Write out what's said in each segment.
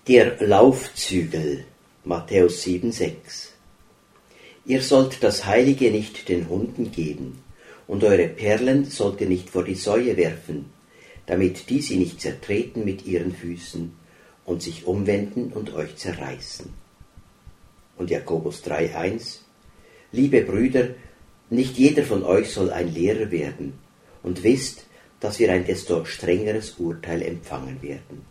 Der Laufzügel, Matthäus 7,6. Ihr sollt das Heilige nicht den Hunden geben, und eure Perlen sollt ihr nicht vor die Säue werfen, damit die sie nicht zertreten mit ihren Füßen und sich umwenden und euch zerreißen. Und Jakobus 3,1. Liebe Brüder, nicht jeder von euch soll ein Lehrer werden, und wisst, dass wir ein desto strengeres Urteil empfangen werden.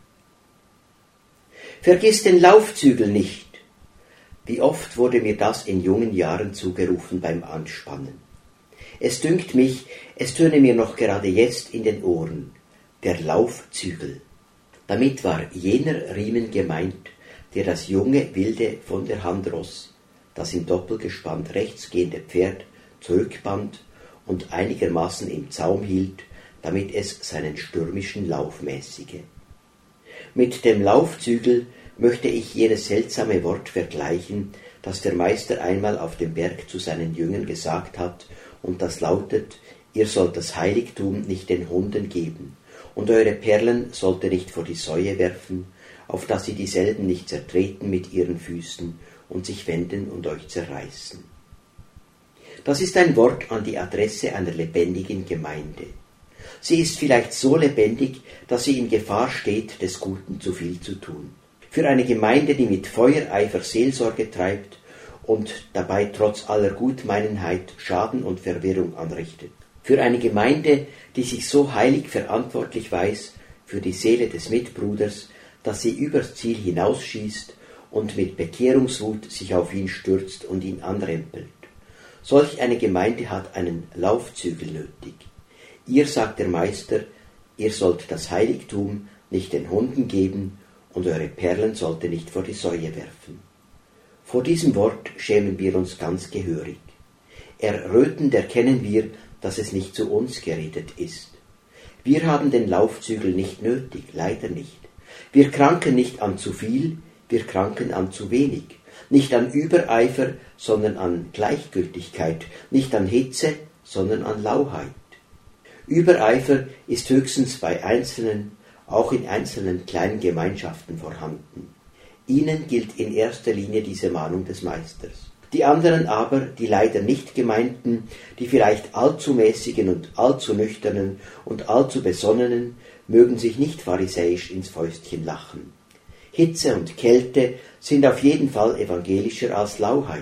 Vergiss den Laufzügel nicht. Wie oft wurde mir das in jungen Jahren zugerufen beim Anspannen. Es dünkt mich, es töne mir noch gerade jetzt in den Ohren. Der Laufzügel. Damit war jener Riemen gemeint, der das junge Wilde von der Hand ross, das im doppelgespannt rechts gehende Pferd zurückband und einigermaßen im Zaum hielt, damit es seinen stürmischen Lauf mäßige. Mit dem Laufzügel möchte ich jenes seltsame Wort vergleichen, das der Meister einmal auf dem Berg zu seinen Jüngern gesagt hat, und das lautet: Ihr sollt das Heiligtum nicht den Hunden geben, und eure Perlen sollt ihr nicht vor die Säue werfen, auf dass sie dieselben nicht zertreten mit ihren Füßen und sich wenden und euch zerreißen. Das ist ein Wort an die Adresse einer lebendigen Gemeinde. Sie ist vielleicht so lebendig, dass sie in Gefahr steht, des Guten zu viel zu tun. Für eine Gemeinde, die mit Feuereifer Seelsorge treibt und dabei trotz aller Gutmeinenheit Schaden und Verwirrung anrichtet. Für eine Gemeinde, die sich so heilig verantwortlich weiß für die Seele des Mitbruders, dass sie übers Ziel hinausschießt und mit Bekehrungswut sich auf ihn stürzt und ihn anrempelt. Solch eine Gemeinde hat einen Laufzügel nötig. Ihr, sagt der Meister, ihr sollt das Heiligtum nicht den Hunden geben, und eure Perlen sollt ihr nicht vor die Säue werfen. Vor diesem Wort schämen wir uns ganz gehörig. Errötend erkennen wir, dass es nicht zu uns geredet ist. Wir haben den Laufzügel nicht nötig, leider nicht. Wir kranken nicht an zu viel, wir kranken an zu wenig. Nicht an Übereifer, sondern an Gleichgültigkeit. Nicht an Hitze, sondern an Lauheit. Übereifer ist höchstens bei Einzelnen, auch in einzelnen kleinen Gemeinschaften vorhanden. Ihnen gilt in erster Linie diese Mahnung des Meisters. Die anderen aber, die leider nicht Gemeinten, die vielleicht allzu mäßigen und allzu nüchternen und allzu besonnenen, mögen sich nicht pharisäisch ins Fäustchen lachen. Hitze und Kälte sind auf jeden Fall evangelischer als Lauheit.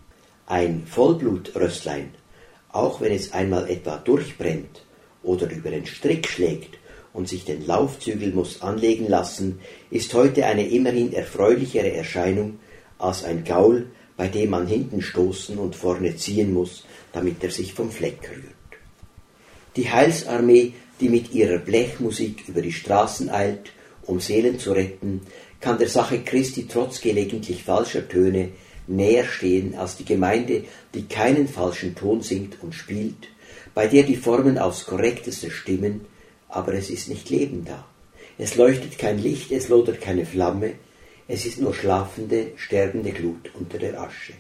Ein Vollblutrösslein, auch wenn es einmal etwa durchbrennt oder über den Strick schlägt und sich den Laufzügel muss anlegen lassen, ist heute eine immerhin erfreulichere Erscheinung als ein Gaul, bei dem man hinten stoßen und vorne ziehen muss, damit er sich vom Fleck rührt. Die Heilsarmee, die mit ihrer Blechmusik über die Straßen eilt, um Seelen zu retten, kann der Sache Christi trotz gelegentlich falscher Töne näher stehen als die Gemeinde, die keinen falschen Ton singt und spielt, bei der die Formen aufs Korrekteste stimmen, aber es ist nicht Leben da. Es leuchtet kein Licht, es lodert keine Flamme, es ist nur schlafende, sterbende Glut unter der Asche.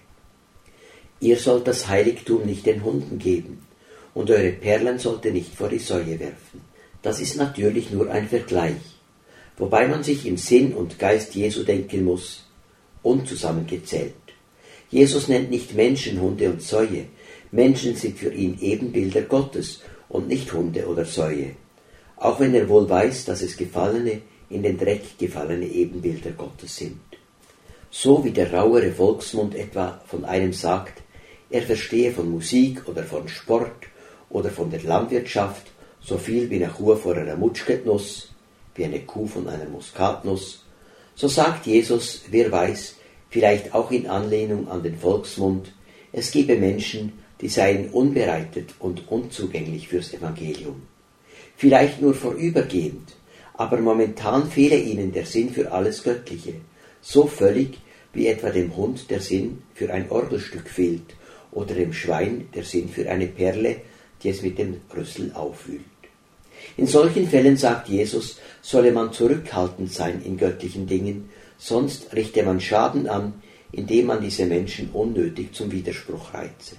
Ihr sollt das Heiligtum nicht den Hunden geben, und eure Perlen sollt ihr nicht vor die Säue werfen. Das ist natürlich nur ein Vergleich, wobei man sich im Sinn und Geist Jesu denken muss, unzusammengezählt. Jesus nennt nicht Menschen Hunde und Säue. Menschen sind für ihn Ebenbilder Gottes und nicht Hunde oder Säue, auch wenn er wohl weiß, dass es gefallene, in den Dreck gefallene Ebenbilder Gottes sind. So wie der rauere Volksmund etwa von einem sagt, er verstehe von Musik oder von Sport oder von der Landwirtschaft so viel wie eine Kuh von einer Mutschgetnuss, wie eine Kuh von einer Muskatnuss, so sagt Jesus, wer weiß, vielleicht auch in Anlehnung an den Volksmund, es gebe Menschen, die seien unbereitet und unzugänglich fürs Evangelium. Vielleicht nur vorübergehend, aber momentan fehle ihnen der Sinn für alles Göttliche, so völlig, wie etwa dem Hund der Sinn für ein Orgelstück fehlt oder dem Schwein der Sinn für eine Perle, die es mit dem Rüssel aufwühlt. In solchen Fällen, sagt Jesus, solle man zurückhaltend sein in göttlichen Dingen, sonst richte man Schaden an, indem man diese Menschen unnötig zum Widerspruch reize.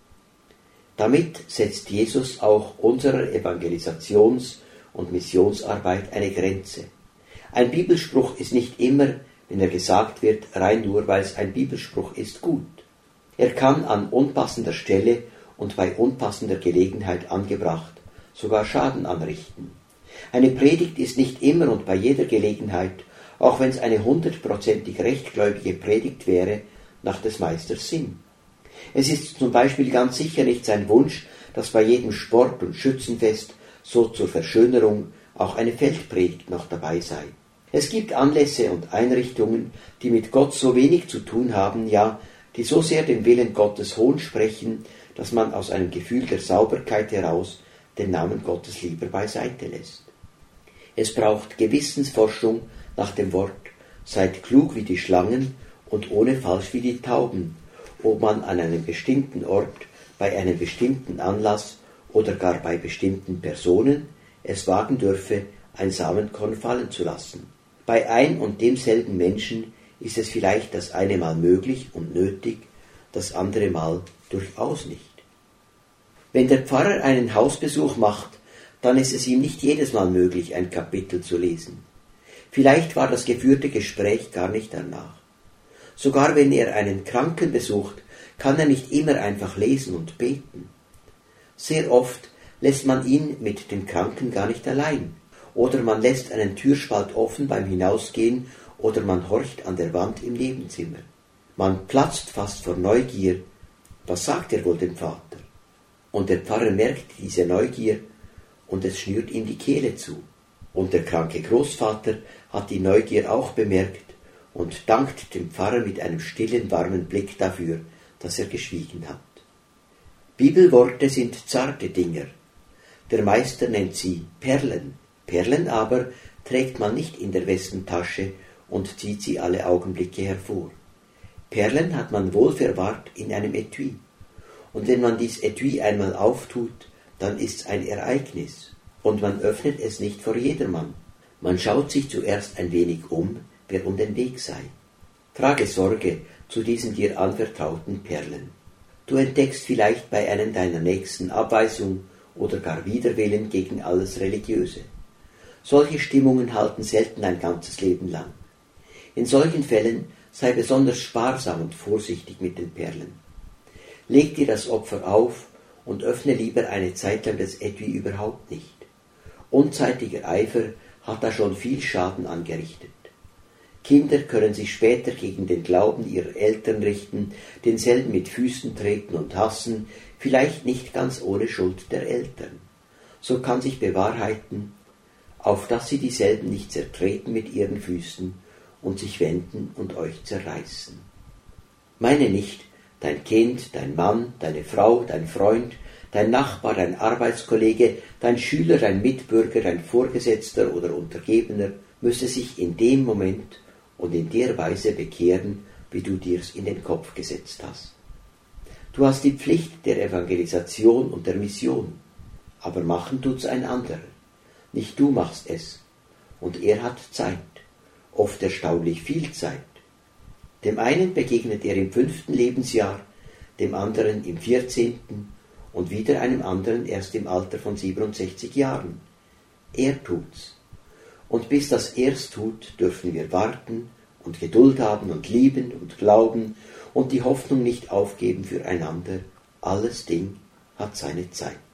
Damit setzt Jesus auch unserer Evangelisations- und Missionsarbeit eine Grenze. Ein Bibelspruch ist nicht immer wenn er gesagt wird, rein nur weil es ein Bibelspruch ist, gut. Er kann an unpassender Stelle und bei unpassender Gelegenheit angebracht sogar Schaden anrichten. Eine Predigt ist nicht immer und bei jeder Gelegenheit, auch wenn es eine 100% rechtgläubige Predigt wäre, nach des Meisters Sinn. Es ist zum Beispiel ganz sicher nicht sein Wunsch, dass bei jedem Sport- und Schützenfest so zur Verschönerung auch eine Feldpredigt noch dabei sei. Es gibt Anlässe und Einrichtungen, die mit Gott so wenig zu tun haben, ja, die so sehr den Willen Gottes Hohn sprechen, dass man aus einem Gefühl der Sauberkeit heraus den Namen Gottes lieber beiseite lässt. Es braucht Gewissensforschung nach dem Wort, seid klug wie die Schlangen und ohne falsch wie die Tauben, ob man an einem bestimmten Ort, bei einem bestimmten Anlass oder gar bei bestimmten Personen es wagen dürfe, ein Samenkorn fallen zu lassen. Bei ein und demselben Menschen ist es vielleicht das eine Mal möglich und nötig, das andere Mal durchaus nicht. Wenn der Pfarrer einen Hausbesuch macht, dann ist es ihm nicht jedes Mal möglich, ein Kapitel zu lesen. Vielleicht war das geführte Gespräch gar nicht danach. Sogar wenn er einen Kranken besucht, kann er nicht immer einfach lesen und beten. Sehr oft lässt man ihn mit dem Kranken gar nicht allein, oder man lässt einen Türspalt offen beim Hinausgehen, oder man horcht an der Wand im Nebenzimmer. Man platzt fast vor Neugier. Was sagt er wohl dem Vater? Und der Pfarrer merkt diese Neugier und es schnürt ihm die Kehle zu. Und der kranke Großvater hat die Neugier auch bemerkt und dankt dem Pfarrer mit einem stillen, warmen Blick dafür, dass er geschwiegen hat. Bibelworte sind zarte Dinger. Der Meister nennt sie Perlen. Perlen aber trägt man nicht in der Westentasche und zieht sie alle Augenblicke hervor. Perlen hat man wohl verwahrt in einem Etui. Und wenn man dies Etui einmal auftut, dann ist's ein Ereignis. Und man öffnet es nicht vor jedermann. Man schaut sich zuerst ein wenig um, wer um den Weg sei. Trage Sorge zu diesen dir anvertrauten Perlen. Du entdeckst vielleicht bei einem deiner Nächsten Abweisung oder gar Widerwillen gegen alles Religiöse. Solche Stimmungen halten selten ein ganzes Leben lang. In solchen Fällen sei besonders sparsam und vorsichtig mit den Perlen. Leg dir das Opfer auf und öffne lieber eine Zeit lang das Etui überhaupt nicht. Unzeitiger Eifer hat da schon viel Schaden angerichtet. Kinder können sich später gegen den Glauben ihrer Eltern richten, denselben mit Füßen treten und hassen, vielleicht nicht ganz ohne Schuld der Eltern. So kann sich bewahrheiten, auf dass sie dieselben nicht zertreten mit ihren Füßen und sich wenden und euch zerreißen. Meine nicht, dein Kind, dein Mann, deine Frau, dein Freund, dein Nachbar, dein Arbeitskollege, dein Schüler, dein Mitbürger, dein Vorgesetzter oder Untergebener müsse sich in dem Moment und in der Weise bekehren, wie du dir's in den Kopf gesetzt hast. Du hast die Pflicht der Evangelisation und der Mission, aber machen tut's ein anderer. Nicht du machst es, und er hat Zeit, oft erstaunlich viel Zeit. Dem einen begegnet er im 5. Lebensjahr, dem anderen im 14. und wieder einem anderen erst im Alter von 67 Jahren. Er tut's. Und bis das er's tut, dürfen wir warten und Geduld haben und lieben und glauben und die Hoffnung nicht aufgeben füreinander. Alles Ding hat seine Zeit.